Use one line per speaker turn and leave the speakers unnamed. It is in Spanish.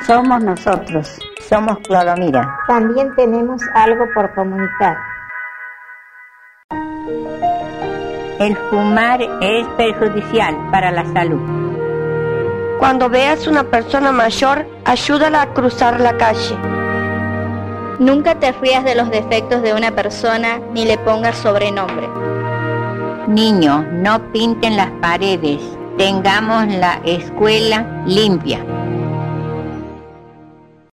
Somos nosotros.
Somos Clodomira.
También tenemos algo por comunicar.
El fumar es perjudicial para la salud.
Cuando veas una persona mayor, ayúdala a cruzar la calle.
Nunca te rías de los defectos de una persona ni le pongas sobrenombre.
Niños, no pinten las paredes. Tengamos la escuela limpia.